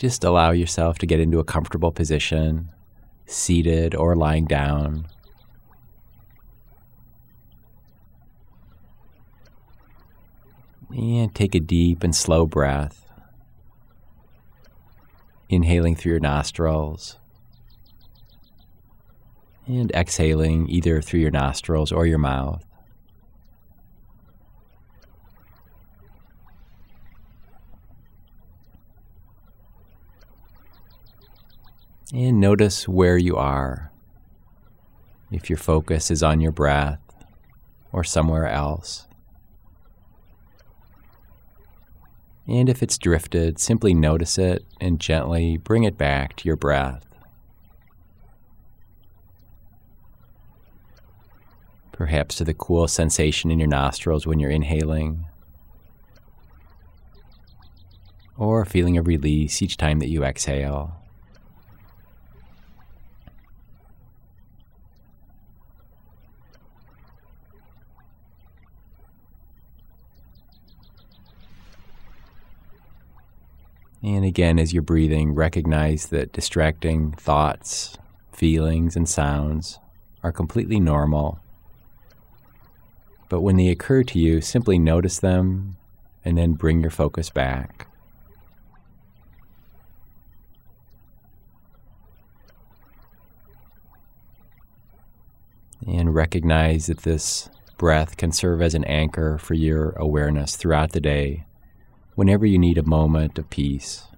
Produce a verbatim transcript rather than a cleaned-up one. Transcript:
Just allow yourself to get into a comfortable position, seated or lying down. And take a deep and slow breath, inhaling through your nostrils and exhaling either through your nostrils or your mouth. And notice where you are, if your focus is on your breath or somewhere else. And if it's drifted, simply notice it and gently bring it back to your breath. Perhaps to the cool sensation in your nostrils when you're inhaling, or a feeling of release each time that you exhale. And again, as you're breathing, recognize that distracting thoughts, feelings, and sounds are completely normal. But when they occur to you, simply notice them and then bring your focus back. And recognize that this breath can serve as an anchor for your awareness throughout the day, whenever you need a moment of peace.